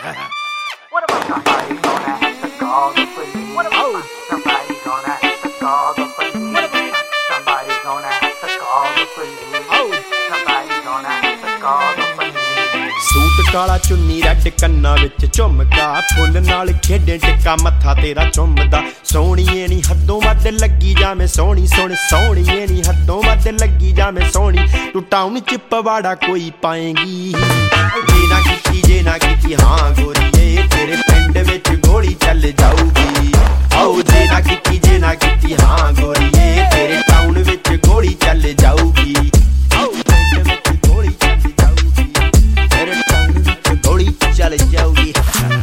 What about somebody gonna have to call the police? What about somebody gonna have to call the police? What about somebody gonna have to call the police? Somebody gonna have to call the police. Suit काला चुन्नी red कन्ना विच झुमका फुੱਲ नाल खेडे टिक्का मत्था तेरा चुमदा सोहणीए नी हद्दों वध लगी जावे सोहणी सुण सोहणीए नी हद्दों वध लगी जावे सोहणी तू टाउन च पवाड़ा कोई पाएगी जे ना कीती हाँ गोरीए तेरे पिंड विच गोली चल जाऊगी आओ जे ना कीती हाँ गोरीए तेरे टाउन विच गोली चल जाऊगी आओ पिंड विच गोली चल जाऊगी तेरे टाउन विच गोली चल जाऊगी